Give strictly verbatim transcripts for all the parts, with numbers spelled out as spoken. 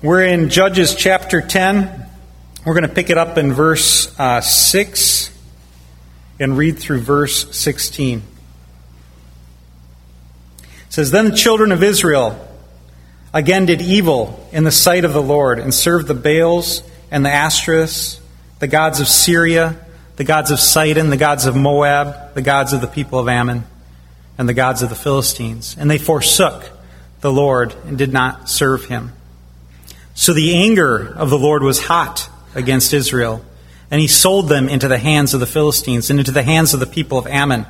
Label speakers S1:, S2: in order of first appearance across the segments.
S1: We're in Judges chapter ten. We're going to pick it up in verse uh, six and read through verse sixteen. It says, "Then the children of Israel again did evil in the sight of the Lord, and served the Baals and the Ashtoreths, the gods of Syria, the gods of Sidon, the gods of Moab, the gods of the people of Ammon, and the gods of the Philistines. And they forsook the Lord and did not serve him. So the anger of the Lord was hot against Israel, and he sold them into the hands of the Philistines and into the hands of the people of Ammon.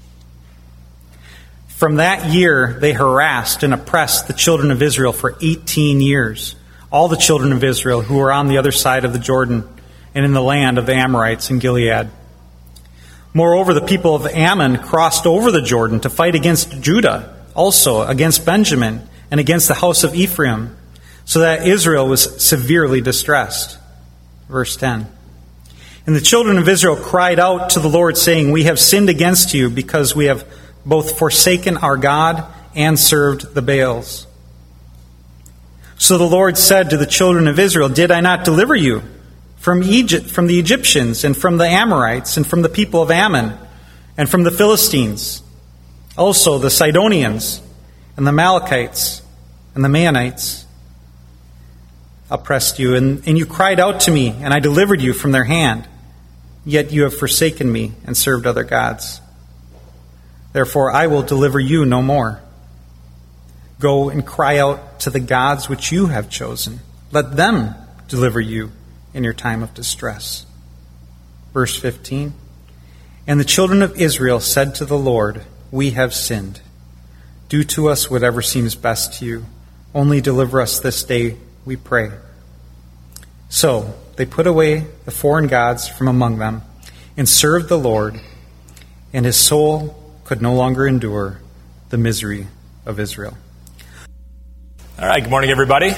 S1: From that year they harassed and oppressed the children of Israel for eighteen years, all the children of Israel who were on the other side of the Jordan and in the land of the Amorites in Gilead. Moreover, the people of Ammon crossed over the Jordan to fight against Judah, also against Benjamin, and against the house of Ephraim, so that Israel was severely distressed." Verse ten. "And the children of Israel cried out to the Lord, saying, 'We have sinned against you, because we have both forsaken our God and served the Baals.' So the Lord said to the children of Israel, 'Did I not deliver you from Egypt, from the Egyptians, and from the Amorites, and from the people of Ammon, and from the Philistines, also the Sidonians, and the Amalekites, and the Maonites oppressed you, and, and you cried out to me, and I delivered you from their hand. Yet you have forsaken me and served other gods. Therefore I will deliver you no more. Go and cry out to the gods which you have chosen. Let them deliver you in your time of distress." Verse fifteen. "And the children of Israel said to the Lord, 'We have sinned. Do to us whatever seems best to you. Only deliver us this day, we pray.' So they put away the foreign gods from among them and served the Lord, and his soul could no longer endure the misery of Israel."
S2: All right, good morning, everybody.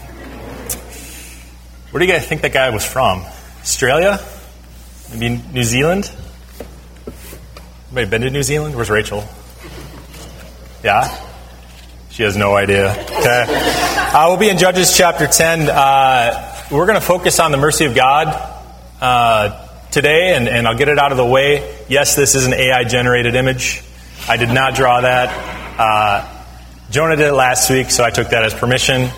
S2: Where do you guys think that guy was from? Australia? Maybe New Zealand? Anybody been to New Zealand? Where's Rachel? Yeah? She has no idea. Okay. Uh, we'll be in Judges chapter ten. Uh, we're going to focus on the mercy of God uh, today, and, and I'll get it out of the way. Yes, this is an A I-generated image. I did not draw that. Uh, Jonah did it last week, so I took that as permission. Uh,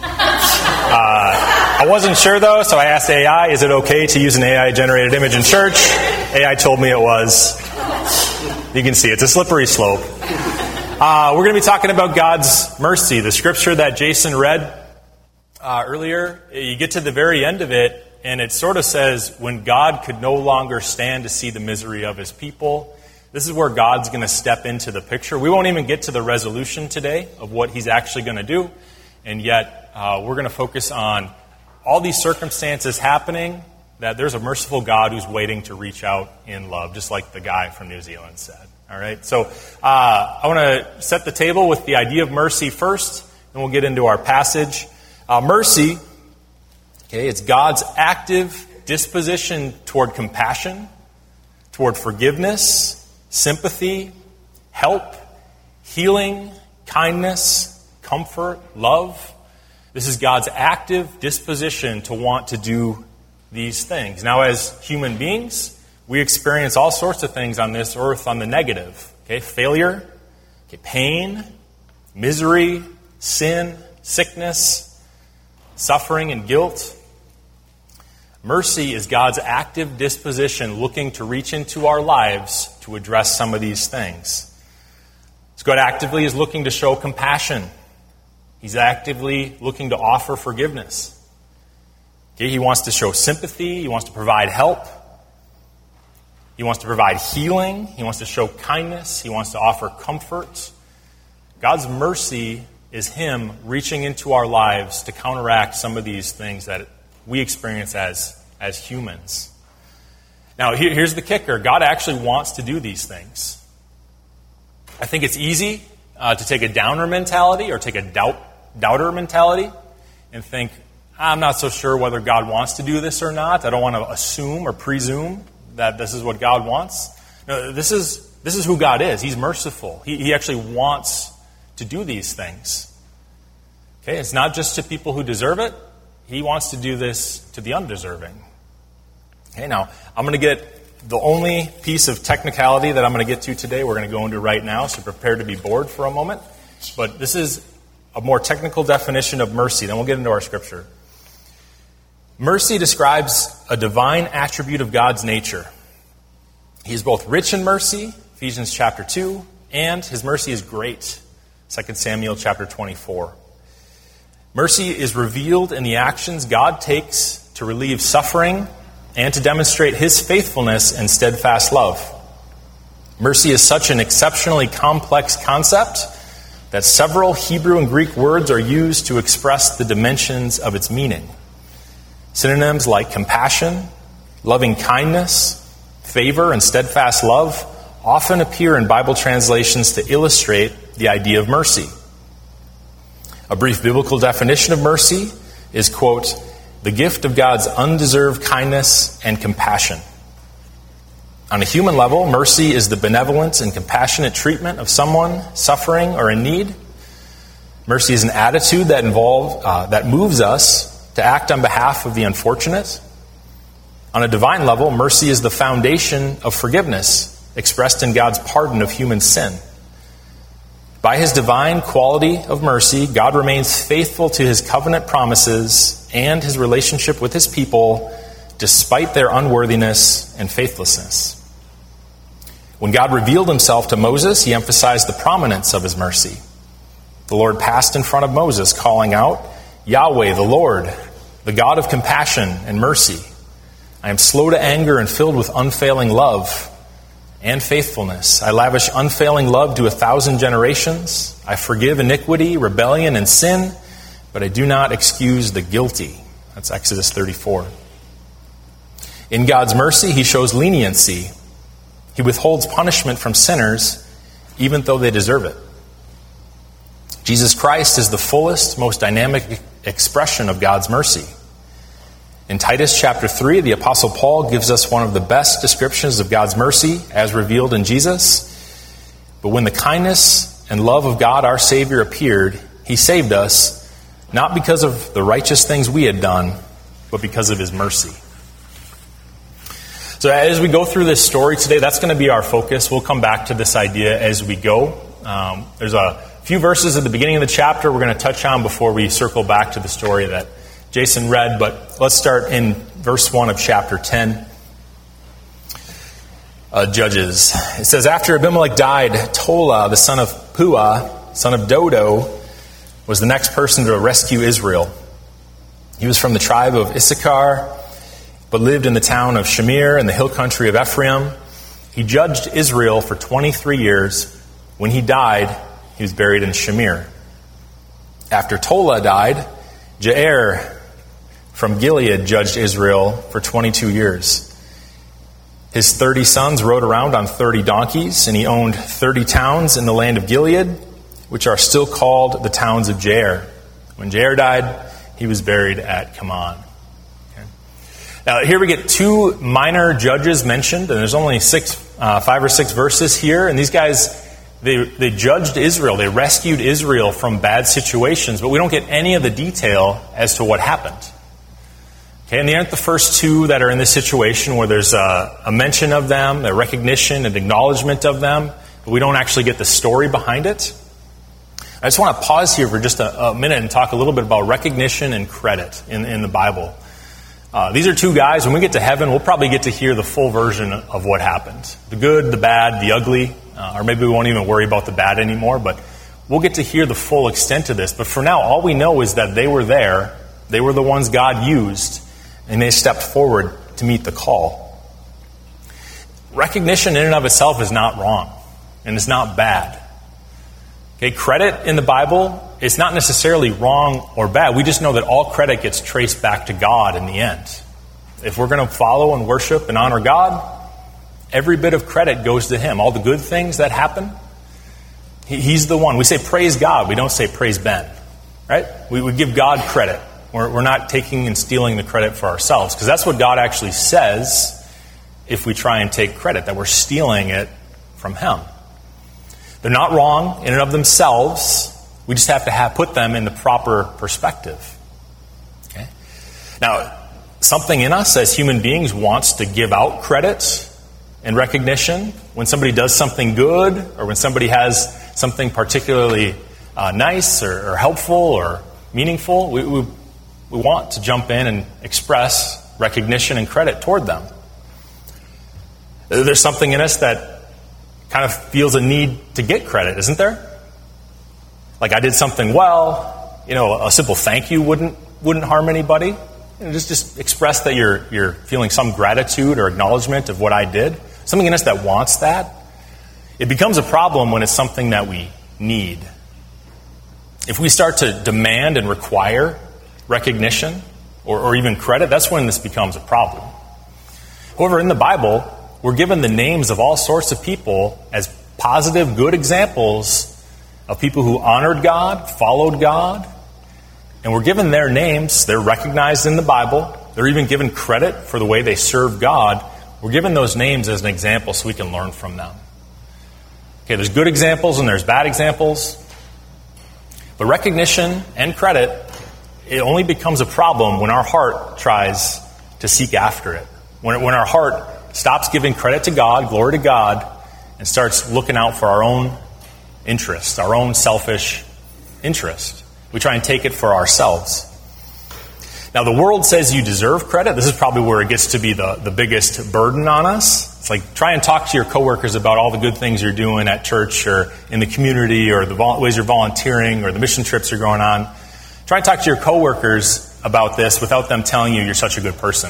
S2: I wasn't sure, though, so I asked A I, is it okay to use an A I-generated image in church? A I told me it was. You can see it's a slippery slope. Uh, we're going to be talking about God's mercy. The scripture that Jason read uh, earlier, you get to the very end of it, and it sort of says, when God could no longer stand to see the misery of his people, this is where God's going to step into the picture. We won't even get to the resolution today of what he's actually going to do, and yet uh, we're going to focus on all these circumstances happening, that there's a merciful God who's waiting to reach out in love, just like the guy from New Zealand said. All right, so uh, I want to set the table with the idea of mercy first, and we'll get into our passage. Uh, mercy, okay, it's God's active disposition toward compassion, toward forgiveness, sympathy, help, healing, kindness, comfort, love. This is God's active disposition to want to do these things. Now, as human beings, we experience all sorts of things on this earth on the negative. Okay, failure, okay, pain, misery, sin, sickness, suffering, and guilt. Mercy is God's active disposition looking to reach into our lives to address some of these things. So God actively is looking to show compassion. He's actively looking to offer forgiveness. Okay, he wants to show sympathy. He wants to provide help. He wants to provide healing. He wants to show kindness. He wants to offer comfort. God's mercy is him reaching into our lives to counteract some of these things that we experience as, as humans. Now, here, here's the kicker. God actually wants to do these things. I think it's easy uh, to take a downer mentality or take a doubt, doubter mentality and think, I'm not so sure whether God wants to do this or not. I don't want to assume or presume that this is what God wants. No, this is this is who God is. He's merciful. He, he actually wants to do these things. Okay, it's not just to people who deserve it. he wants to do this to the undeserving. Okay, now, I'm going to get the only piece of technicality that I'm going to get to today, we're going to go into right now, so prepare to be bored for a moment. But this is a more technical definition of mercy. Then we'll get into our scripture. Mercy describes a divine attribute of God's nature. He is both rich in mercy, Ephesians chapter two, and his mercy is great, Second Samuel chapter twenty-four. Mercy is revealed in the actions God takes to relieve suffering and to demonstrate his faithfulness and steadfast love. Mercy is such an exceptionally complex concept that several Hebrew and Greek words are used to express the dimensions of its meaning. Synonyms like compassion, loving kindness, favor, and steadfast love often appear in Bible translations to illustrate the idea of mercy. A brief biblical definition of mercy is, quote, the gift of God's undeserved kindness and compassion. On a human level, mercy is the benevolent and compassionate treatment of someone suffering or in need. Mercy is an attitude that involves, uh, that moves us to act on behalf of the unfortunate. On a divine level, mercy is the foundation of forgiveness, expressed in God's pardon of human sin. By his divine quality of mercy, God remains faithful to his covenant promises and his relationship with his people, despite their unworthiness and faithlessness. When God revealed himself to Moses, he emphasized the prominence of his mercy. The Lord passed in front of Moses, calling out, Yahweh, the Lord, the God of compassion and mercy. I am slow to anger and filled with unfailing love and faithfulness. I lavish unfailing love to a thousand generations. I forgive iniquity, rebellion, and sin, but I do not excuse the guilty. That's Exodus thirty-four. In God's mercy, he shows leniency. He withholds punishment from sinners, even though they deserve it. Jesus Christ is the fullest, most dynamic expression of God's mercy. In Titus chapter three, the Apostle Paul gives us one of the best descriptions of God's mercy as revealed in Jesus. But when the kindness and love of God our Savior appeared, he saved us, not because of the righteous things we had done, but because of his mercy. So as we go through this story today, that's going to be our focus. We'll come back to this idea as we go. Um, there's a few verses at the beginning of the chapter we're going to touch on before we circle back to the story that Jason read, but let's start in verse one of chapter ten. Uh, Judges. It says, after Abimelech died, Tola, the son of Puah, son of Dodo, was the next person to rescue Israel. He was from the tribe of Issachar, but lived in the town of Shamir in the hill country of Ephraim. He judged Israel for twenty-three years. When he died, he was buried in Shamir. After Tola died, Jair from Gilead judged Israel for twenty-two years. His thirty sons rode around on thirty donkeys, and he owned thirty towns in the land of Gilead, which are still called the towns of Jair. When Jair died, he was buried at Kaman. Okay. Now here we get two minor judges mentioned, and there's only six, uh, five or six verses here, and these guys, They, they judged Israel. They rescued Israel from bad situations, but we don't get any of the detail as to what happened. Okay, and they aren't the first two that are in this situation where there's a, a mention of them, a recognition, an acknowledgement of them, but we don't actually get the story behind it. I just want to pause here for just a, a minute and talk a little bit about recognition and credit in, in the Bible. Uh, these are two guys. When we get to heaven, we'll probably get to hear the full version of what happened. The good, the bad, the ugly. Uh, or maybe we won't even worry about the bad anymore, but we'll get to hear the full extent of this. But for now, all we know is that they were there. They were the ones God used, and they stepped forward to meet the call. Recognition in and of itself is not wrong, and it's not bad. Okay, credit in the Bible is not necessarily wrong or bad. We just know that all credit gets traced back to God in the end. If we're going to follow and worship and honor God, every bit of credit goes to him. All the good things that happen, he, he's the one. We say praise God. We don't say praise Ben. Right? We, we give God credit. We're, we're not taking and stealing the credit for ourselves, because that's what God actually says if we try and take credit, that we're stealing it from him. They're not wrong in and of themselves. We just have to have put them in the proper perspective. Okay? Now, something in us as human beings wants to give out credit and recognition when somebody does something good or when somebody has something particularly uh, nice or, or helpful or meaningful. We, we, we want to jump in and express recognition and credit toward them. There's something in us that kind of feels a need to get credit, isn't there? Like, I did something well, you know, a simple thank you wouldn't wouldn't harm anybody. You know, just, just express that you're you're feeling some gratitude or acknowledgement of what I did. Something in us that wants that. It becomes a problem when it's something that we need. If we start to demand and require recognition or, or even credit, that's when this becomes a problem. However, in the Bible, we're given the names of all sorts of people as positive, good examples of people who honored God, followed God, and we're given their names. They're recognized in the Bible. They're even given credit for the way they served God. We're given those names as an example so we can learn from them. Okay, there's good examples and there's bad examples. But recognition and credit, it only becomes a problem when our heart tries to seek after it. When, when our heart stops giving credit to God, glory to God, and starts looking out for our own interest, our own selfish interest. We try and take it for ourselves. Now, the world says you deserve credit. This is probably where it gets to be the, the biggest burden on us. It's like, try and talk to your coworkers about all the good things you're doing at church or in the community or the vol- ways you're volunteering or the mission trips you're going on. Try and talk to your coworkers about this without them telling you you're such a good person.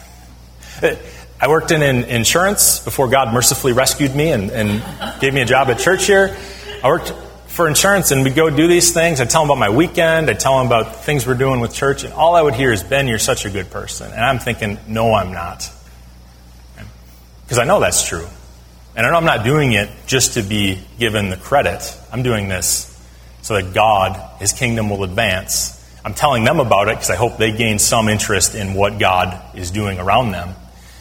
S2: I worked in, in insurance before God mercifully rescued me and, and gave me a job at church here. I worked for insurance, and we'd go do these things. I'd tell them about my weekend. I'd tell them about things we're doing with church, and all I would hear is, Ben, you're such a good person. And I'm thinking, no, I'm not. Because I know that's true. And I know I'm not doing it just to be given the credit. I'm doing this so that God, His kingdom will advance. I'm telling them about it because I hope they gain some interest in what God is doing around them.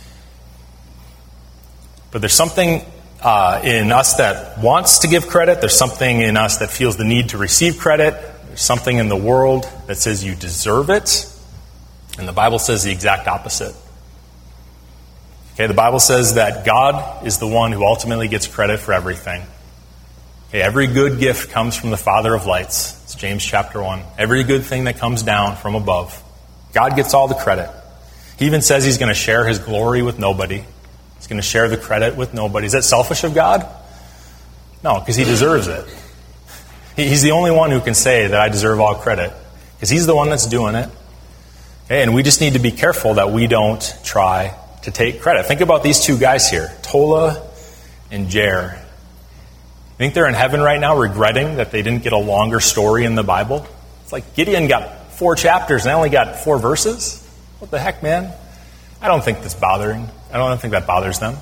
S2: But there's something uh, in us that wants to give credit. There's something in us that feels the need to receive credit. There's something in the world that says you deserve it. And the Bible says the exact opposite. Okay, the Bible says that God is the one who ultimately gets credit for everything. Okay, every good gift comes from the Father of lights. It's James chapter one. Every good thing that comes down from above. God gets all the credit. He even says He's going to share His glory with nobody. He's going to share the credit with nobody. Is that selfish of God? No, because He deserves it. He's the only one who can say that I deserve all credit. Because He's the one that's doing it. Okay, and we just need to be careful that we don't try to take credit. Think about these two guys here, Tola and Jair. I think they're in heaven right now regretting that they didn't get a longer story in the Bible. It's like Gideon got four chapters and I only got four verses. What the heck, man? I don't think that's bothering. I don't think that bothers them.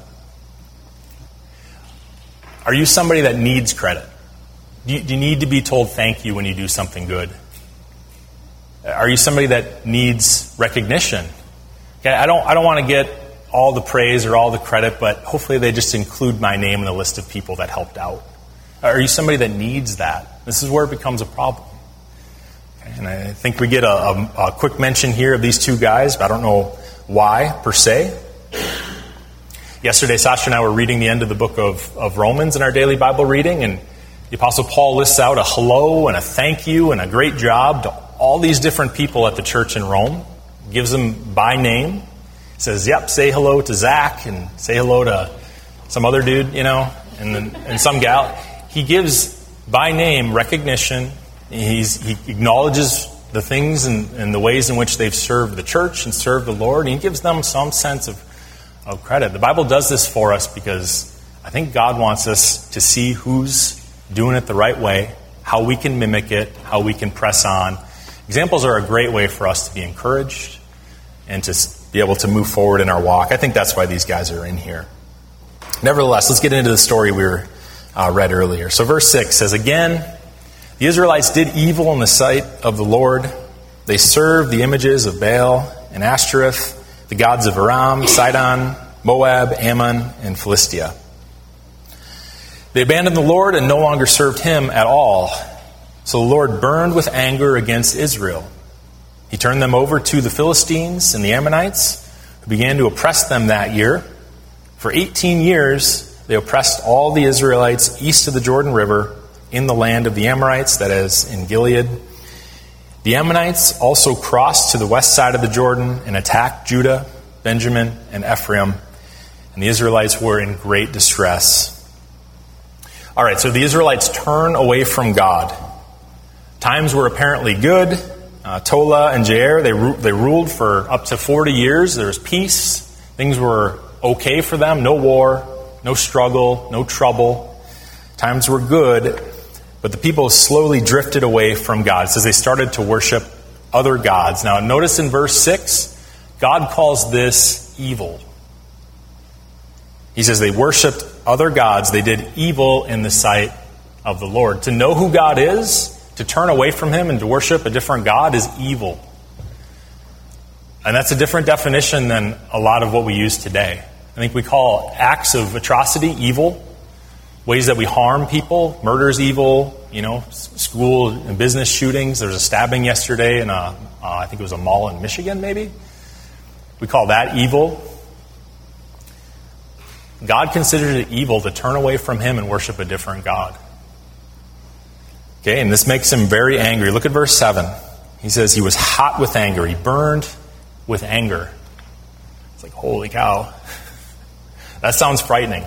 S2: Are you somebody that needs credit? Do you, do you need to be told thank you when you do something good? Are you somebody that needs recognition? Okay, I don't I don't want to get all the praise or all the credit, but hopefully they just include my name in the list of people that helped out. Are you somebody that needs that? This is where it becomes a problem. Okay, and I think we get a, a, a quick mention here of these two guys, but I don't know why, per se. Yesterday, Sasha and I were reading the end of the book of, of Romans in our daily Bible reading, and the Apostle Paul lists out a hello and a thank you and a great job to all these different people at the church in Rome. Gives them by name. Says, yep, say hello to Zach and say hello to some other dude, you know, and then, and some gal. He gives by name recognition. He's, he acknowledges the things and, and the ways in which they've served the church and served the Lord. And he gives them some sense of, of credit. The Bible does this for us because I think God wants us to see who's doing it the right way, how we can mimic it, how we can press on. Examples are a great way for us to be encouraged and to be able to move forward in our walk. I think that's why these guys are in here. Nevertheless, let's get into the story we were uh, read earlier. So verse six says, again, the Israelites did evil in the sight of the Lord. They served the images of Baal and Ashtoreth, the gods of Aram, Sidon, Moab, Ammon, and Philistia. They abandoned the Lord and no longer served Him at all. So the Lord burned with anger against Israel. He turned them over to the Philistines and the Ammonites, who began to oppress them that year. For eighteen years, they oppressed all the Israelites east of the Jordan River in the land of the Amorites, that is, in Gilead. The Ammonites also crossed to the west side of the Jordan and attacked Judah, Benjamin, and Ephraim, and the Israelites were in great distress. All right, so the Israelites turn away from God. Times were apparently good. Uh, Tola and Jair, they, ru- they ruled for up to forty years. There was peace. Things were okay for them. No war, no struggle, no trouble. Times were good, but the people slowly drifted away from God. It says they started to worship other gods. Now, notice in verse six, God calls this evil. He says they worshipped other gods. They did evil in the sight of the Lord. To know who God is, to turn away from Him and to worship a different God is evil. And that's a different definition than a lot of what we use today. I think we call acts of atrocity evil, ways that we harm people. Murder's evil, you know, school and business shootings. There was a stabbing yesterday in a, uh, I think it was a mall in Michigan, maybe. We call that evil. God considers it evil to turn away from Him and worship a different God. Okay, and this makes Him very angry. Look at verse seven. He says he was hot with anger. He burned with anger. It's like, holy cow. That sounds frightening.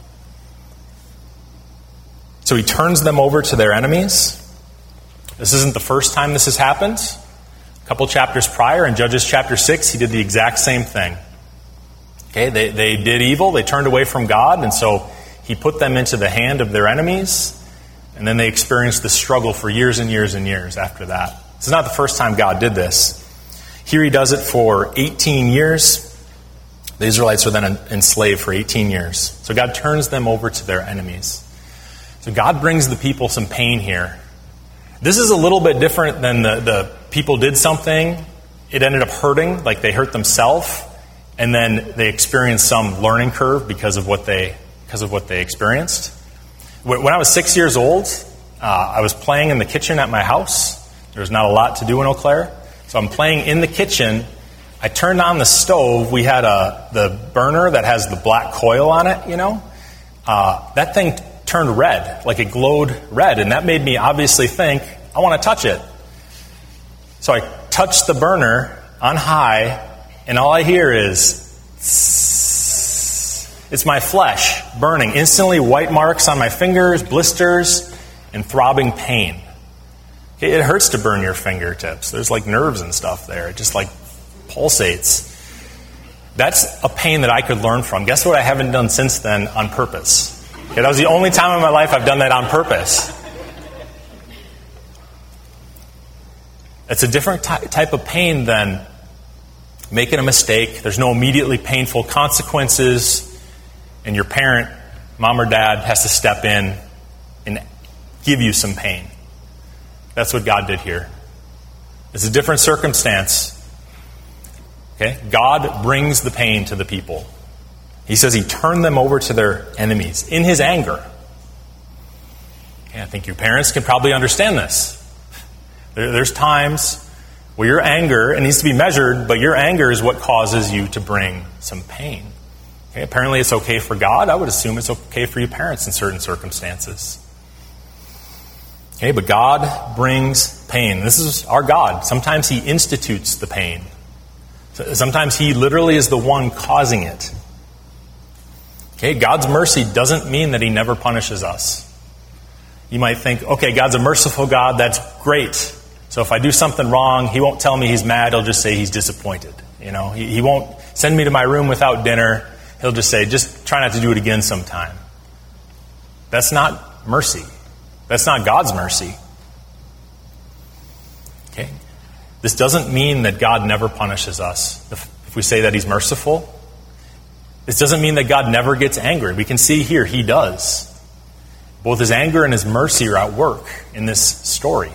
S2: So He turns them over to their enemies. This isn't the first time this has happened. A couple chapters prior, in Judges chapter six, He did the exact same thing. Okay, they, they did evil, they turned away from God, and so He put them into the hand of their enemies, and then they experienced the struggle for years and years and years after that. This is not the first time God did this. Here He does it for eighteen years. The Israelites were then enslaved for eighteen years. So God turns them over to their enemies. So God brings the people some pain here. This is a little bit different than the, the people did something, it ended up hurting, like they hurt themselves, and then they experienced some learning curve because of what they because of what they experienced. When I was six years old, uh, I was playing in the kitchen at my house. There was not a lot to do in Eau Claire. So I'm playing in the kitchen. I turned on the stove. We had a the burner that has the black coil on it, you know. Uh, that thing turned red, like it glowed red. And that made me obviously think, I want to touch it. So I touched the burner on high, and all I hear is, it's my flesh burning. Instantly white marks on my fingers, blisters, and throbbing pain. It hurts to burn your fingertips. There's like nerves and stuff there. It just like pulsates. That's a pain that I could learn from. Guess what I haven't done since then on purpose? Okay, that was the only time in my life I've done that on purpose. It's a different ty- type of pain than making a mistake. There's no immediately painful consequences, and your parent, mom or dad, has to step in and give you some pain. That's what God did here. It's a different circumstance. Okay? God brings the pain to the people. He says He turned them over to their enemies in His anger. Okay, I think your parents can probably understand this. There, there's times where your anger, it needs to be measured, but your anger is what causes you to bring some pain. Okay, apparently it's okay for God. I would assume it's okay for your parents in certain circumstances. Okay, but God brings pain. This is our God. Sometimes He institutes the pain. Sometimes He literally is the one causing it. Okay, God's mercy doesn't mean that He never punishes us. You might think, okay, God's a merciful God, that's great. So if I do something wrong, He won't tell me He's mad, He'll just say He's disappointed. You know, He, he won't send me to my room without dinner. He'll just say, just try not to do it again sometime. That's not mercy. That's not God's mercy. Okay? This doesn't mean that God never punishes us. If, if we say that He's merciful, this doesn't mean that God never gets angry. We can see here He does. Both His anger and His mercy are at work in this story.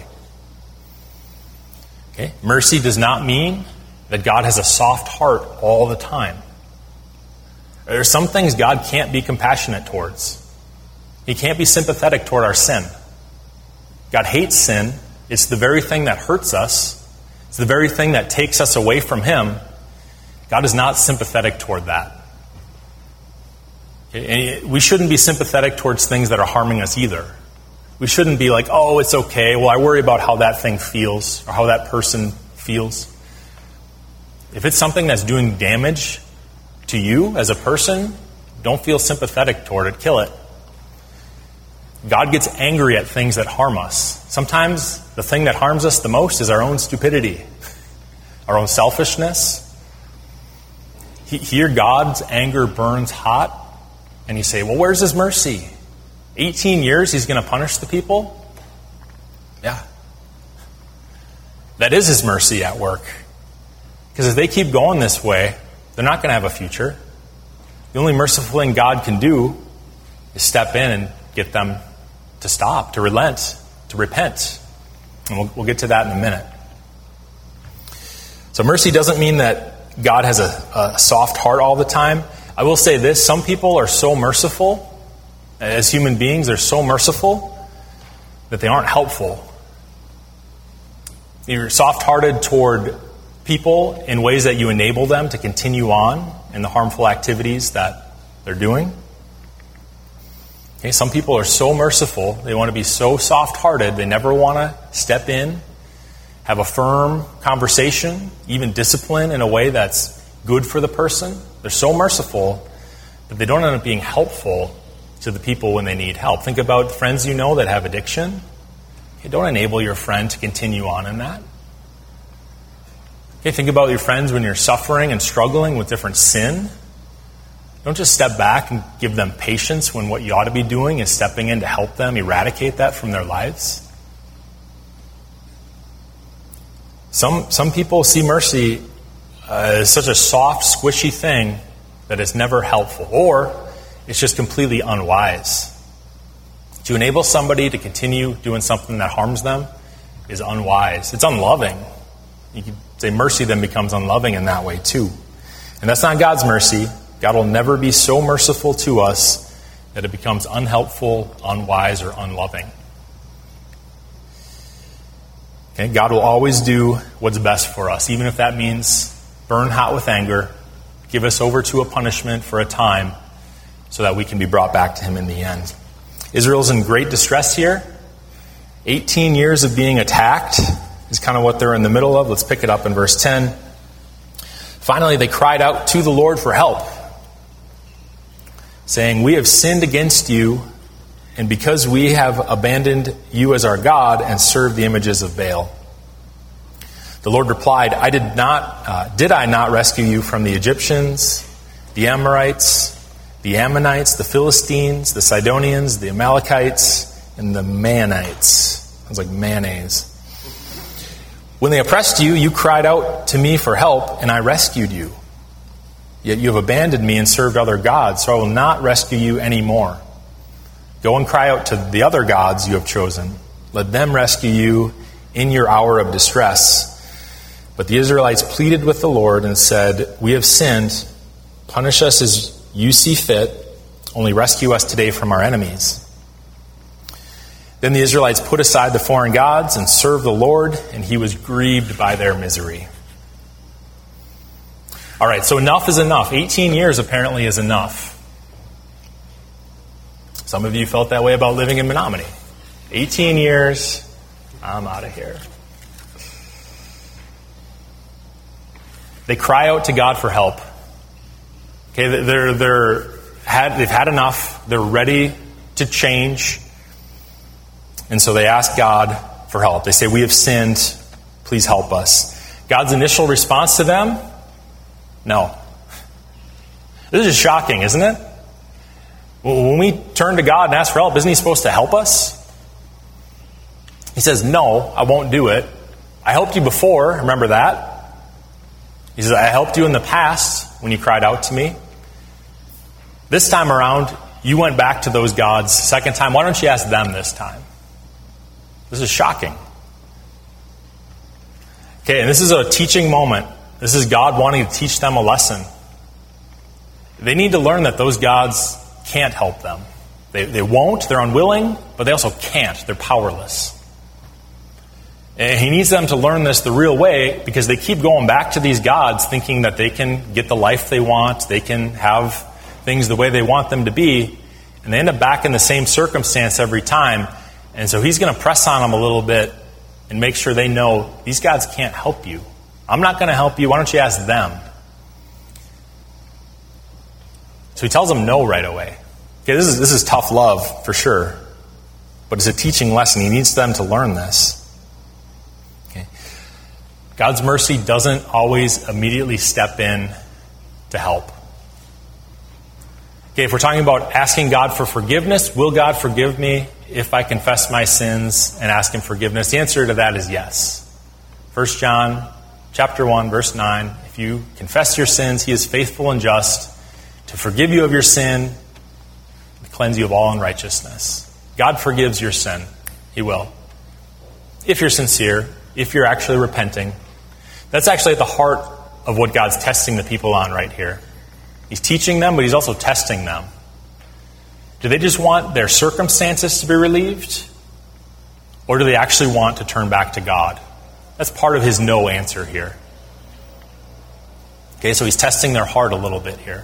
S2: Okay? Mercy does not mean that God has a soft heart all the time. There are some things God can't be compassionate towards. He can't be sympathetic toward our sin. God hates sin. It's the very thing that hurts us. It's the very thing that takes us away from him. God is not sympathetic toward that. And we shouldn't be sympathetic towards things that are harming us either. We shouldn't be like, oh, it's okay. Well, I worry about how that thing feels or how that person feels. If it's something that's doing damage to you as a person, don't feel sympathetic toward it. Kill it. God gets angry at things that harm us. Sometimes the thing that harms us the most is our own stupidity, our own selfishness. Here, God's anger burns hot, and you say, well, where's his mercy? eighteen years he's going to punish the people? Yeah. That is his mercy at work. Because if they keep going this way, they're not going to have a future. The only merciful thing God can do is step in and get them to stop, to relent, to repent. And we'll, we'll get to that in a minute. So mercy doesn't mean that God has a, a soft heart all the time. I will say this, some people are so merciful, as human beings, they're so merciful that they aren't helpful. You're soft-hearted toward people in ways that you enable them to continue on in the harmful activities that they're doing. Okay, some people are so merciful, they want to be so soft-hearted, they never want to step in, have a firm conversation, even discipline in a way that's good for the person. They're so merciful, but they don't end up being helpful to the people when they need help. Think about friends you know that have addiction. Okay, don't enable your friend to continue on in that. Okay, think about your friends when you're suffering and struggling with different sin. Don't just step back and give them patience when what you ought to be doing is stepping in to help them eradicate that from their lives. Some, some people see mercy uh, as such a soft, squishy thing that it's never helpful, or it's just completely unwise. To enable somebody to continue doing something that harms them is unwise. It's unloving. You could say mercy then becomes unloving in that way too. And that's not God's mercy. God will never be so merciful to us that it becomes unhelpful, unwise, or unloving. Okay, God will always do what's best for us, even if that means burn hot with anger, give us over to a punishment for a time so that we can be brought back to him in the end. Israel's in great distress here. eighteen years of being attacked is kind of what they're in the middle of. Let's pick it up in verse ten. Finally, they cried out to the Lord for help, saying, "We have sinned against you, and because we have abandoned you as our God and served the images of Baal." The Lord replied, I did not, uh, did I not rescue you from the Egyptians, the Amorites, the Ammonites, the Philistines, the Sidonians, the Amalekites, and the Manites? Sounds like mayonnaise. When they oppressed you, you cried out to me for help, and I rescued you. Yet you have abandoned me and served other gods, so I will not rescue you anymore. Go and cry out to the other gods you have chosen. Let them rescue you in your hour of distress. But the Israelites pleaded with the Lord and said, "We have sinned. Punish us as you see fit. Only rescue us today from our enemies." Then the Israelites put aside the foreign gods and served the Lord, and he was grieved by their misery. All right, so enough is enough. eighteen years apparently is enough. Some of you felt that way about living in Menominee. eighteen years, I'm out of here. They cry out to God for help. Okay, they're, they're had, they've had enough. They're ready to change. And so they ask God for help. They say, "We have sinned. Please help us." God's initial response to them? No. This is shocking, isn't it? When we turn to God and ask for help, isn't he supposed to help us? He says, "No, I won't do it. I helped you before. Remember that?" He says, "I helped you in the past when you cried out to me. This time around, you went back to those gods. Second time, why don't you ask them this time?" This is shocking. Okay, and this is a teaching moment. This is God wanting to teach them a lesson. They need to learn that those gods can't help them. They, they won't, they're unwilling, but they also can't. They're powerless. And he needs them to learn this the real way because they keep going back to these gods thinking that they can get the life they want, they can have things the way they want them to be, and they end up back in the same circumstance every time. And so he's going to press on them a little bit and make sure they know these gods can't help you. I'm not going to help you. Why don't you ask them? So he tells them no right away. Okay, this is this is tough love for sure, but it's a teaching lesson. He needs them to learn this. Okay. God's mercy doesn't always immediately step in to help. Okay, if we're talking about asking God for forgiveness, will God forgive me if I confess my sins and ask Him forgiveness? The answer to that is yes. First John chapter one, verse nine, if you confess your sins, He is faithful and just to forgive you of your sin and cleanse you of all unrighteousness. God forgives your sin. He will. If you're sincere, if you're actually repenting. That's actually at the heart of what God's testing the people on right here. He's teaching them, but He's also testing them. Do they just want their circumstances to be relieved? Or do they actually want to turn back to God? That's part of His no answer here. Okay, so He's testing their heart a little bit here.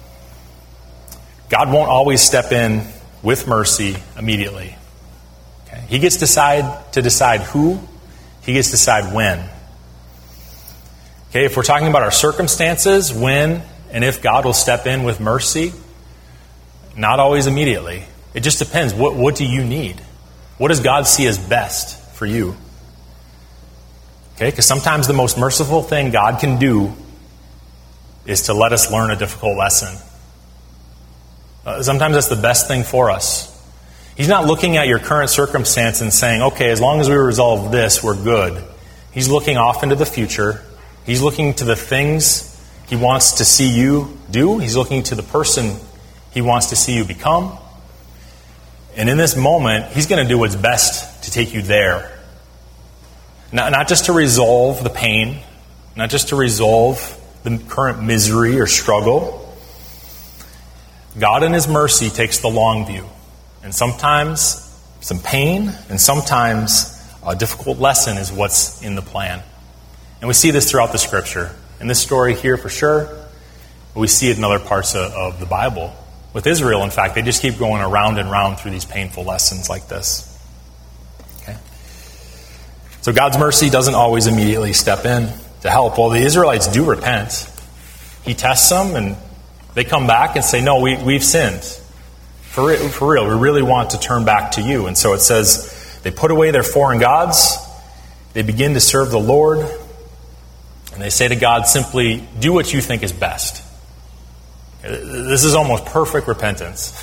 S2: God won't always step in with mercy immediately. Okay? He gets to decide to decide who, He gets to decide when. Okay, if we're talking about our circumstances, when and if God will step in with mercy, not always immediately. It just depends. What, what do you need? What does God see as best for you? Okay, because sometimes the most merciful thing God can do is to let us learn a difficult lesson. Uh, sometimes that's the best thing for us. He's not looking at your current circumstance and saying, okay, as long as we resolve this, we're good. He's looking off into the future. He's looking to the things He wants to see you do. He's looking to the person He wants to see you become. And in this moment, He's going to do what's best to take you there. Not, not just to resolve the pain, not just to resolve the current misery or struggle. God in His mercy takes the long view. And sometimes some pain and sometimes a difficult lesson is what's in the plan. And we see this throughout the Scripture. In this story here for sure, but we see it in other parts of, of the Bible. With Israel, in fact, they just keep going around and around through these painful lessons like this. Okay? So God's mercy doesn't always immediately step in to help. Well, the Israelites do repent. He tests them and they come back and say, no, we, we've sinned. For, re- for real, we really want to turn back to you. And so it says, they put away their foreign gods. They begin to serve the Lord. And they say to God simply, do what you think is best. This is almost perfect repentance.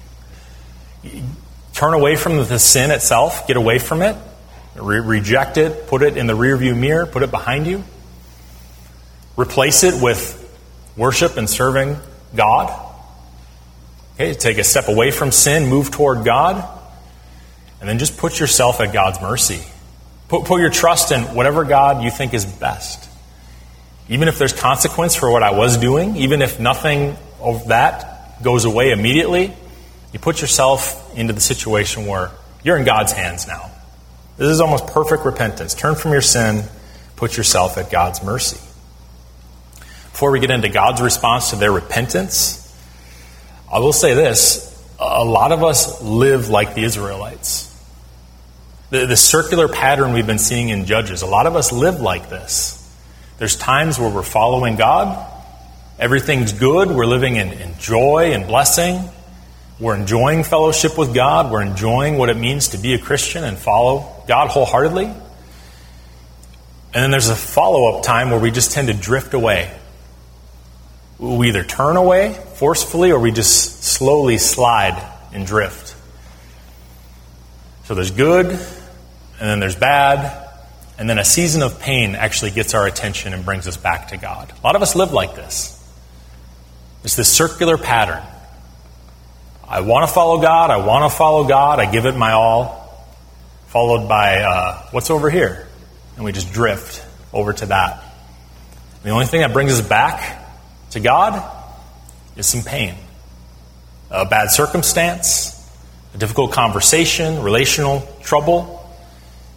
S2: Turn away from the sin itself. Get away from it. Re- reject it. Put it in the rearview mirror. Put it behind you. Replace it with worship and serving God. Okay, take a step away from sin. Move toward God. And then just put yourself at God's mercy. Put, put your trust in whatever God you think is best. Even if there's consequence for what I was doing, even if nothing of that goes away immediately, you put yourself into the situation where you're in God's hands now. This is almost perfect repentance. Turn from your sin, put yourself at God's mercy. Before we get into God's response to their repentance, I will say this. A lot of us live like the Israelites. The, the circular pattern we've been seeing in Judges, a lot of us live like this. There's times where we're following God. Everything's good. We're living in, in joy and blessing. We're enjoying fellowship with God. We're enjoying what it means to be a Christian and follow God wholeheartedly. And then there's a follow-up time where we just tend to drift away. We either turn away forcefully or we just slowly slide and drift. So there's good, and then there's bad. And then a season of pain actually gets our attention and brings us back to God. A lot of us live like this. It's this circular pattern. I want to follow God. I want to follow God. I give it my all. Followed by, uh, what's over here? And we just drift over to that. The only thing that brings us back to God is some pain. A bad circumstance, a difficult conversation, relational trouble. And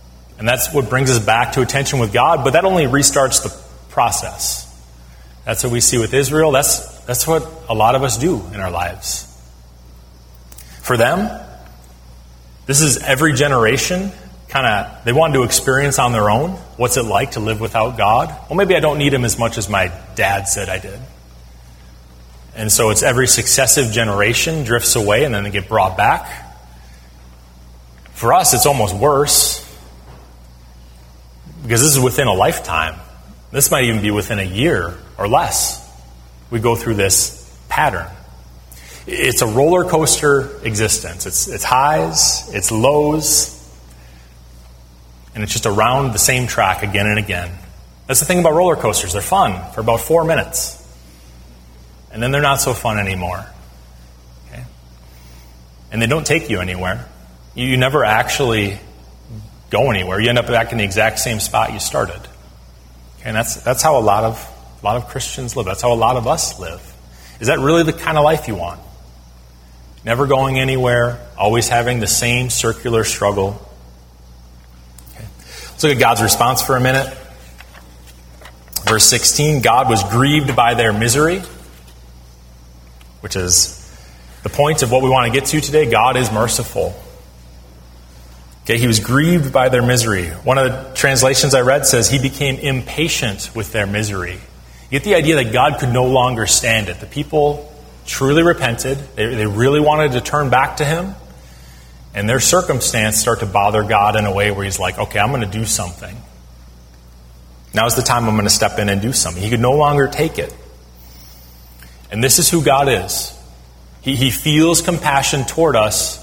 S2: And that's what brings us back to attention with God, but that only restarts the process. That's what we see with Israel. That's, that's what a lot of us do in our lives. For them, this is every generation kind of, they wanted to experience on their own what's it like to live without God. Well, maybe I don't need him as much as my dad said I did. And so it's every successive generation drifts away and then they get brought back. For us, it's almost worse because this is within a lifetime. This might even be within a year or less. We go through this pattern. It's a roller coaster existence. It's, it's highs, it's lows, and it's just around the same track again and again. That's the thing about roller coasters. They're fun for about four minutes. And then they're not so fun anymore. Okay? And they don't take you anywhere. You, you never actually go anywhere. You end up back in the exact same spot you started. Okay? And that's that's how a lot of a lot of Christians live. That's how a lot of us live. Is that really the kind of life you want? Never going anywhere, always having the same circular struggle. Okay. Let's look at God's response for a minute. Verse sixteen, God was grieved by their misery, which is the point of what we want to get to today. God is merciful. Okay, he was grieved by their misery. One of the translations I read says he became impatient with their misery. You get the idea that God could no longer stand it. The people truly repented. They, they really wanted to turn back to him. And their circumstance start to bother God in a way where he's like, okay, I'm going to do something. Now's the time I'm going to step in and do something. He could no longer take it. And this is who God is. He, he feels compassion toward us.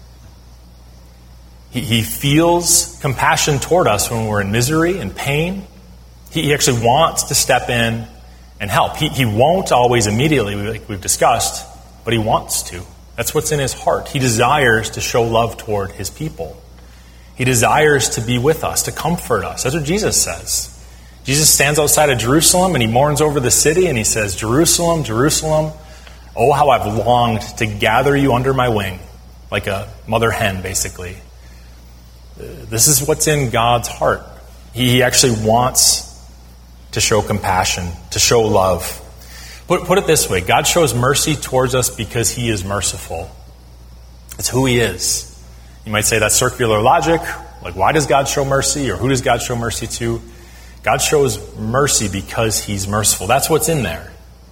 S2: He, he feels compassion toward us when we're in misery and pain. He, he actually wants to step in and help. He, he won't always immediately, like we've discussed, but he wants to. That's what's in his heart. He desires to show love toward his people. He desires to be with us, to comfort us. That's what Jesus says. Jesus stands outside of Jerusalem and he mourns over the city and he says, Jerusalem, Jerusalem, oh, how I've longed to gather you under my wing, like a mother hen, basically. This is what's in God's heart. He actually wants to show compassion, to show love. Put, put it this way, God shows mercy towards us because he is merciful. It's who he is. You might say that's circular logic, like why does God show mercy, or who does God show mercy to? God shows mercy because he's merciful. That's what's in there.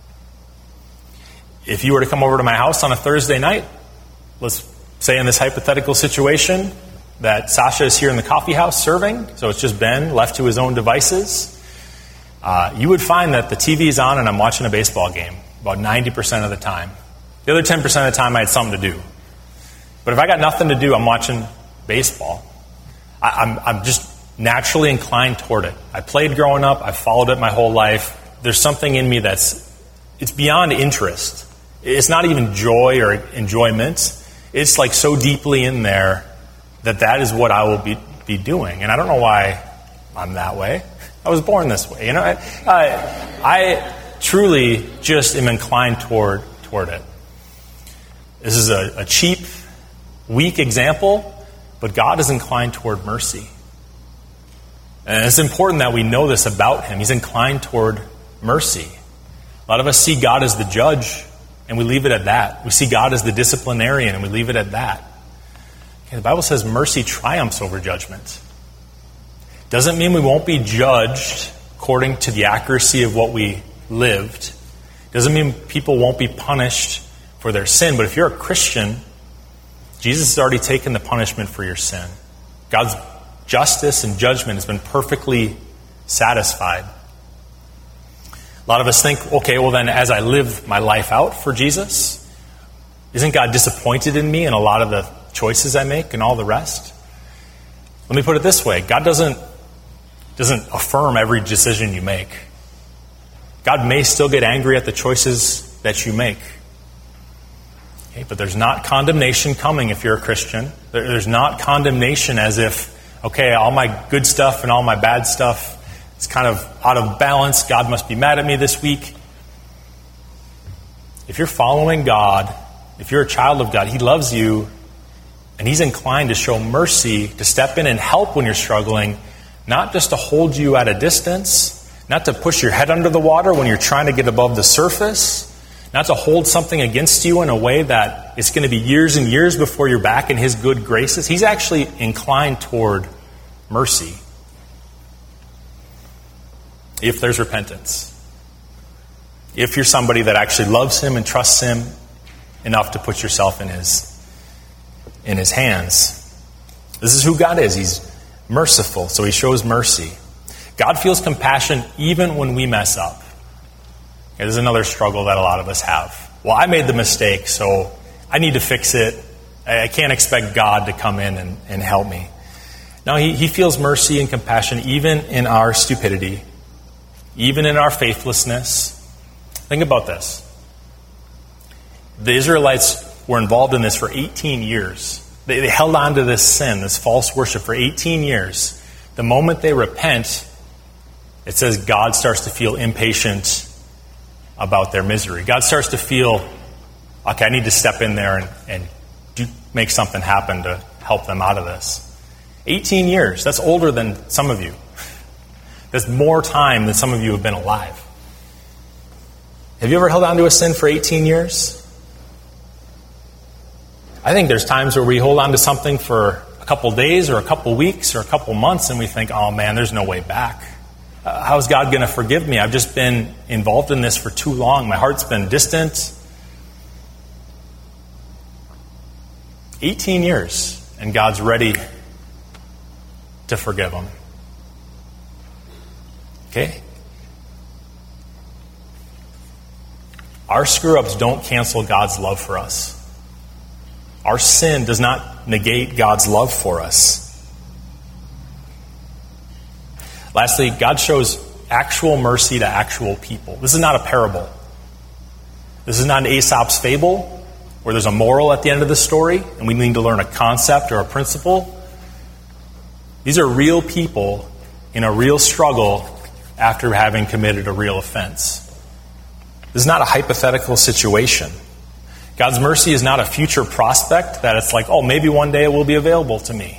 S2: If you were to come over to my house on a Thursday night, let's say in this hypothetical situation that Sasha is here in the coffee house serving, so it's just Ben left to his own devices, uh, you would find that the T V is on and I'm watching a baseball game about ninety percent of the time. The other ten percent of the time I had something to do. But if I got nothing to do, I'm watching baseball. I, I'm, I'm just naturally inclined toward it. I played growing up. I've followed it my whole life. There's something in me that's, it's beyond interest. It's not even joy or enjoyment. It's like so deeply in there that that is what I will be, be doing. And I don't know why I'm that way. I was born this way. You know, I, I, I truly just am inclined toward, toward it. This is a, a cheap, weak example, but God is inclined toward mercy. And it's important that we know this about him. He's inclined toward mercy. A lot of us see God as the judge, and we leave it at that. We see God as the disciplinarian, and we leave it at that. Okay, the Bible says mercy triumphs over judgment. Doesn't mean we won't be judged according to the accuracy of what we lived. Doesn't mean people won't be punished for their sin. But if you're a Christian, Jesus has already taken the punishment for your sin. God's justice and judgment has been perfectly satisfied. A lot of us think, okay, well then as I live my life out for Jesus, isn't God disappointed in me and a lot of the choices I make and all the rest? Let me put it this way. God doesn't, doesn't affirm every decision you make. God may still get angry at the choices that you make. Okay, but there's not condemnation coming if you're a Christian. There's not condemnation as if, okay, all my good stuff and all my bad stuff is kind of out of balance. God must be mad at me this week. If you're following God, if you're a child of God, he loves you And he's inclined to show mercy, to step in and help when you're struggling, not just to hold you at a distance, not to push your head under the water when you're trying to get above the surface, not to hold something against you in a way that it's going to be years and years before you're back in his good graces. He's actually inclined toward mercy if there's repentance. If you're somebody that actually loves him and trusts him enough to put yourself in his in his hands. This is who God is. He's merciful, so he shows mercy. God feels compassion even when we mess up. Okay, this is another struggle that a lot of us have. Well, I made the mistake, so I need to fix it. I can't expect God to come in and, and help me. No, he, he feels mercy and compassion even in our stupidity, even in our faithlessness. Think about this. The Israelites were involved in this for eighteen years. They, they held on to this sin, this false worship for eighteen years. The moment they repent, it says God starts to feel impatient about their misery. God starts to feel, okay, I need to step in there and, and do, make something happen to help them out of this. eighteen years, that's older than some of you. That's more time than some of you have been alive. Have you ever held on to a sin for eighteen years? I think there's times where we hold on to something for a couple days or a couple weeks or a couple months and we think, oh man, there's no way back. Uh, how's God going to forgive me? I've just been involved in this for too long. My heart's been distant. eighteen years, and God's ready to forgive them. Okay? Our screw-ups don't cancel God's love for us. Our sin does not negate God's love for us. Lastly, God shows actual mercy to actual people. This is not a parable. This is not an Aesop's fable where there's a moral at the end of the story and we need to learn a concept or a principle. These are real people in a real struggle after having committed a real offense. This is not a hypothetical situation. God's mercy is not a future prospect that it's like, oh, maybe one day it will be available to me.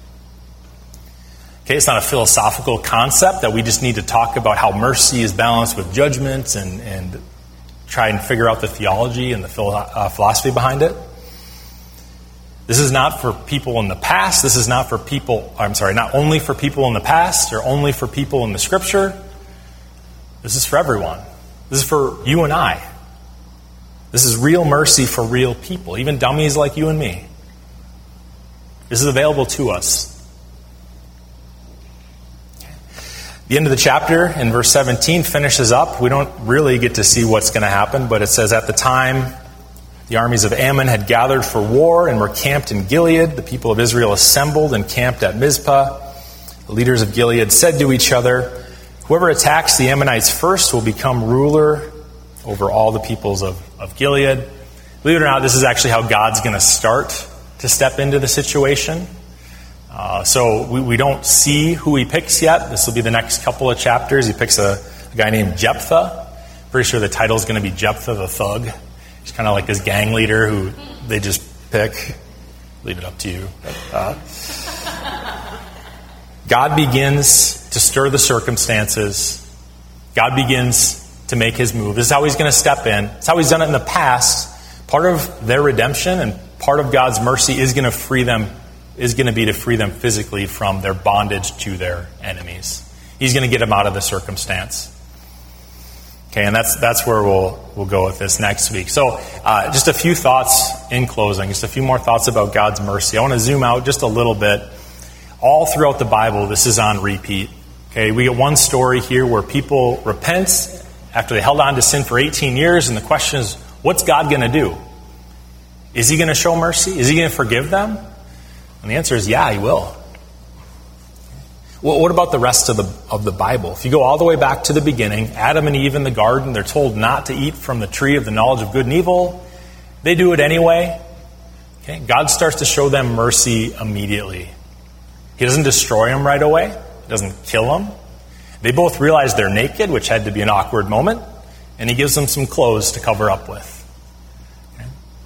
S2: Okay, it's not a philosophical concept that we just need to talk about how mercy is balanced with judgment and, and try and figure out the theology and the philo- uh, philosophy behind it. This is not for people in the past. This is not for people, I'm sorry, not only for people in the past or only for people in the Scripture. This is for everyone. This is for you and I. This is real mercy for real people, even dummies like you and me. This is available to us. The end of the chapter in verse seventeen finishes up. We don't really get to see what's going to happen, but it says, at the time the armies of Ammon had gathered for war and were camped in Gilead, the people of Israel assembled and camped at Mizpah. The leaders of Gilead said to each other, whoever attacks the Ammonites first will become ruler over all the peoples of, of Gilead. Believe it or not, this is actually how God's going to start to step into the situation. Uh, so we, we don't see who he picks yet. This will be the next couple of chapters. He picks a, a guy named Jephthah. Pretty sure the title is going to be Jephthah the Thug. He's kind of like this gang leader who they just pick. Leave it up to you. Uh, God begins to stir the circumstances. God begins to make his move. This is how he's going to step in. It's how he's done it in the past. Part of their redemption and part of God's mercy is going to free them, is going to be to free them physically from their bondage to their enemies. He's going to get them out of the circumstance. Okay, and that's that's where we'll we'll go with this next week. So uh, just a few thoughts in closing, just a few more thoughts about God's mercy. I want to zoom out just a little bit. All throughout the Bible, this is on repeat. Okay, we get one story here where people repent after they held on to sin for eighteen years, and the question is, what's God going to do? Is he going to show mercy? Is he going to forgive them? And the answer is, yeah, he will. Well, what about the rest of the of the Bible? If you go all the way back to the beginning, Adam and Eve in the garden, they're told not to eat from the tree of the knowledge of good and evil. They do it anyway. Okay? God starts to show them mercy immediately. He doesn't destroy them right away. He doesn't kill them. They both realize they're naked, which had to be an awkward moment, and he gives them some clothes to cover up with. Okay?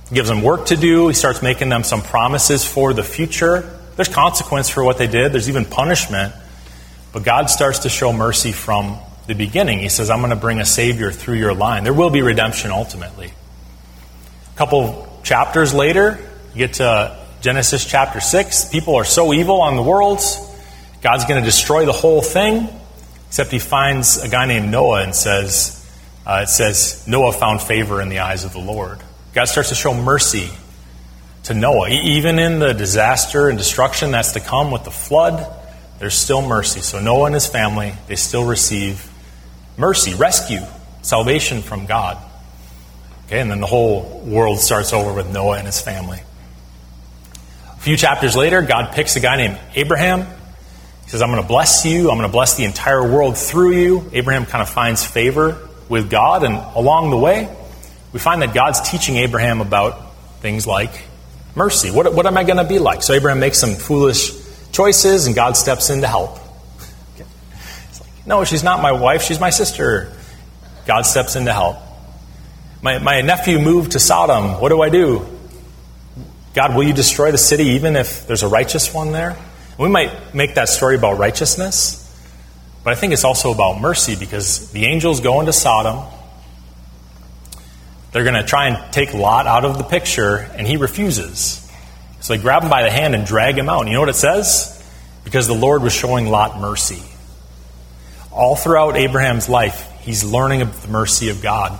S2: He gives them work to do. He starts making them some promises for the future. There's consequence for what they did. There's even punishment. But God starts to show mercy from the beginning. He says, I'm going to bring a Savior through your line. There will be redemption ultimately. A couple chapters later, you get to Genesis chapter six. People are so evil on the world. God's going to destroy the whole thing. Except he finds a guy named Noah and says, uh, it says, Noah found favor in the eyes of the Lord. God starts to show mercy to Noah. Even in the disaster and destruction that's to come with the flood, there's still mercy. So Noah and his family, they still receive mercy, rescue, salvation from God. Okay, and then the whole world starts over with Noah and his family. A few chapters later, God picks a guy named Abraham. He says, I'm going to bless you. I'm going to bless the entire world through you. Abraham kind of finds favor with God. And along the way, we find that God's teaching Abraham about things like mercy. What, what am I going to be like? So Abraham makes some foolish choices, and God steps in to help. Okay. It's like, no, she's not my wife. She's my sister. God steps in to help. My, my nephew moved to Sodom. What do I do? God, will you destroy the city even if there's a righteous one there? We might make that story about righteousness, but I think it's also about mercy, because the angels go into Sodom. They're going to try and take Lot out of the picture, and he refuses. So they grab him by the hand and drag him out. And you know what it says? Because the Lord was showing Lot mercy. All throughout Abraham's life, he's learning of the mercy of God.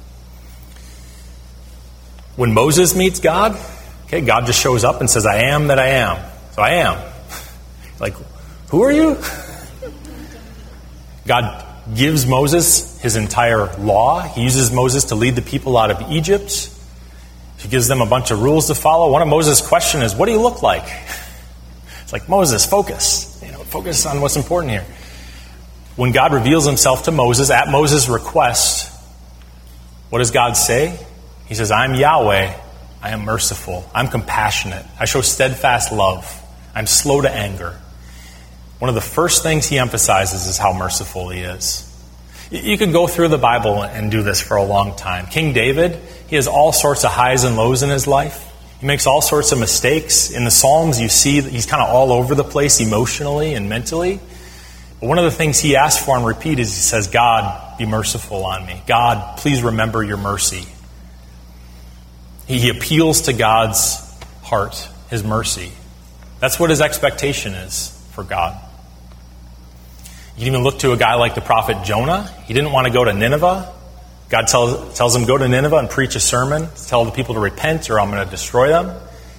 S2: When Moses meets God, okay, God just shows up and says, I am that I am. So I am. Like, who are you? God gives Moses his entire law. He uses Moses to lead the people out of Egypt. He gives them a bunch of rules to follow. One of Moses' questions is, what do you look like? It's like, Moses, focus. You know, focus on what's important here. When God reveals himself to Moses, at Moses' request, what does God say? He says, I'm Yahweh. I am merciful. I'm compassionate. I show steadfast love. I'm slow to anger. One of the first things he emphasizes is how merciful he is. You could go through the Bible and do this for a long time. King David, he has all sorts of highs and lows in his life. He makes all sorts of mistakes. In the Psalms, you see that he's kind of all over the place emotionally and mentally. But one of the things he asks for on repeat is he says, God, be merciful on me. God, please remember your mercy. He, he appeals to God's heart, his mercy. That's what his expectation is for God. You can even look to a guy like the prophet Jonah. He didn't want to go to Nineveh. God tells, tells him, go to Nineveh and preach a sermon. Tell the people to repent or I'm going to destroy them.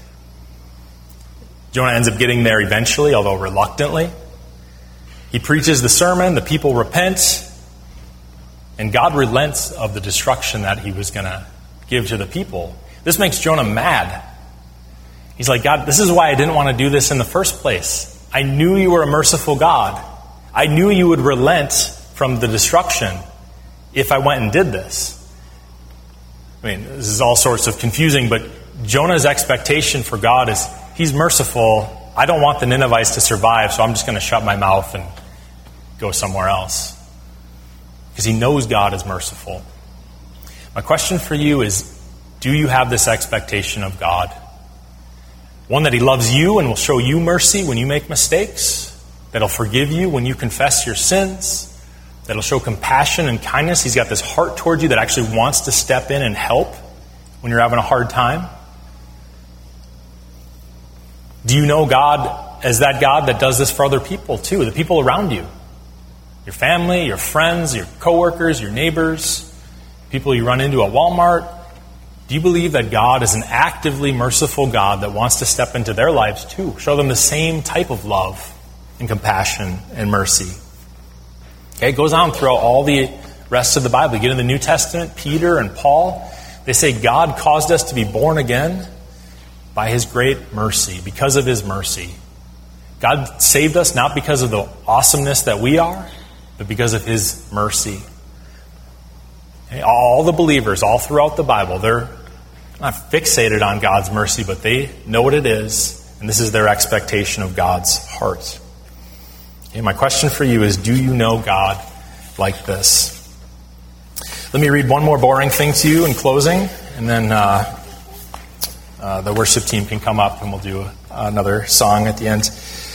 S2: Jonah ends up getting there eventually, although reluctantly. He preaches the sermon. The people repent. And God relents of the destruction that he was going to give to the people. This makes Jonah mad. He's like, God, this is why I didn't want to do this in the first place. I knew you were a merciful God. I knew you would relent from the destruction if I went and did this. I mean, this is all sorts of confusing, but Jonah's expectation for God is, he's merciful. I don't want the Ninevites to survive, so I'm just going to shut my mouth and go somewhere else. Because he knows God is merciful. My question for you is, do you have this expectation of God? One, that he loves you and will show you mercy when you make mistakes. That he'll forgive you when you confess your sins. That he'll show compassion and kindness. He's got this heart towards you that actually wants to step in and help when you're having a hard time. Do you know God as that God that does this for other people too? The people around you. Your family, your friends, your coworkers, your neighbors, people you run into at Walmart. Do you believe that God is an actively merciful God that wants to step into their lives too? Show them the same type of love and compassion and mercy. Okay, it goes on throughout all the rest of the Bible. You get in the New Testament, Peter and Paul, they say God caused us to be born again by his great mercy, because of his mercy. God saved us not because of the awesomeness that we are, but because of his mercy. Okay, all the believers, all throughout the Bible, they're not fixated on God's mercy, but they know what it is, and this is their expectation of God's heart. Okay, my question for you is, do you know God like this? Let me read one more boring thing to you in closing, and then uh, Uh, the worship team can come up and we'll do another song at the end.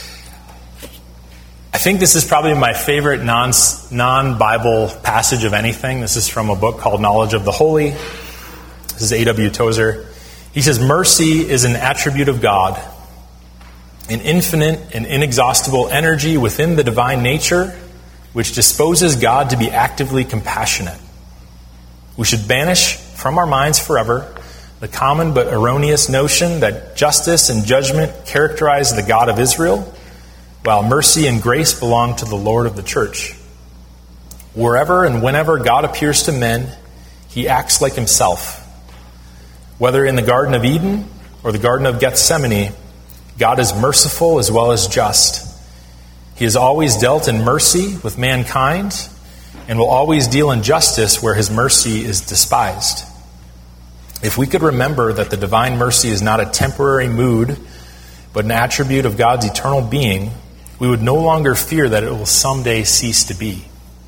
S2: I think this is probably my favorite non, non-Bible passage of anything. This is from a book called Knowledge of the Holy. This is A W Tozer. He says, mercy is an attribute of God, an infinite and inexhaustible energy within the divine nature which disposes God to be actively compassionate. We should banish from our minds forever the common but erroneous notion that justice and judgment characterize the God of Israel, while mercy and grace belong to the Lord of the church. Wherever and whenever God appears to men, he acts like himself. Whether in the Garden of Eden or the Garden of Gethsemane, God is merciful as well as just. He has always dealt in mercy with mankind and will always deal in justice where his mercy is despised. If we could remember that the divine mercy is not a temporary mood, but an attribute of God's eternal being, we would no longer fear that it will someday cease to be.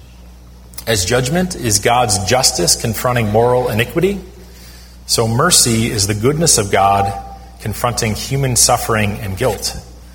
S2: As judgment is God's justice confronting moral iniquity, so mercy is the goodness of God confronting human suffering and guilt.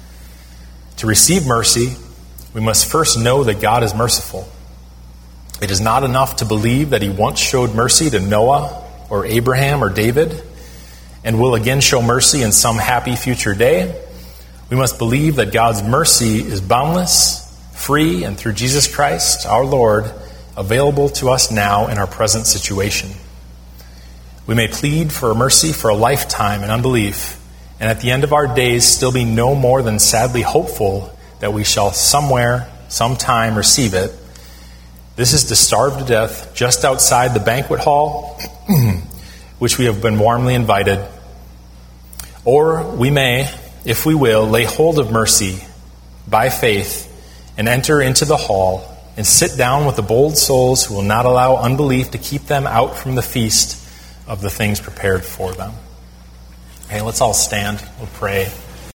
S2: To receive mercy, we must first know that God is merciful. It is not enough to believe that he once showed mercy to Noah or Abraham or David and will again show mercy in some happy future day. We must believe that God's mercy is boundless, free, and through Jesus Christ, our Lord, available to us now in our present situation. We may plead for mercy for a lifetime in unbelief, and at the end of our days still be no more than sadly hopeful that we shall somewhere, sometime receive it. This is to starve to death just outside the banquet hall, which we have been warmly invited. Or we may, if we will, lay hold of mercy by faith and enter into the hall and sit down with the bold souls who will not allow unbelief to keep them out from the feast of the things prepared for them. Okay, let's all stand. We'll pray.